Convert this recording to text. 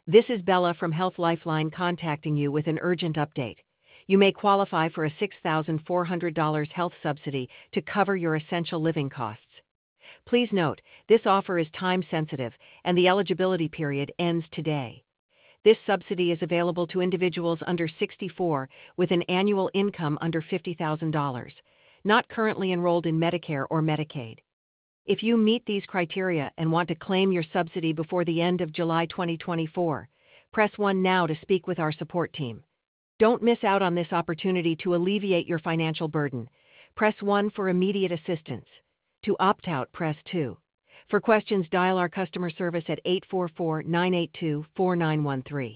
This is Bella from Health Lifeline contacting you with an urgent update. You may qualify for a $6,400 health subsidy to cover your essential living costs. Please note, this offer is time-sensitive, and the eligibility period ends today. This subsidy is available to individuals under 64 with an annual income under $50,000, not currently enrolled in Medicare or Medicaid. If you meet these criteria and want to claim your subsidy before the end of July 2024, press 1 now to speak with our support team. Don't miss out on this opportunity to alleviate your financial burden. Press 1 for immediate assistance. To opt out, press 2. For questions, dial our customer service at 844-982-4913.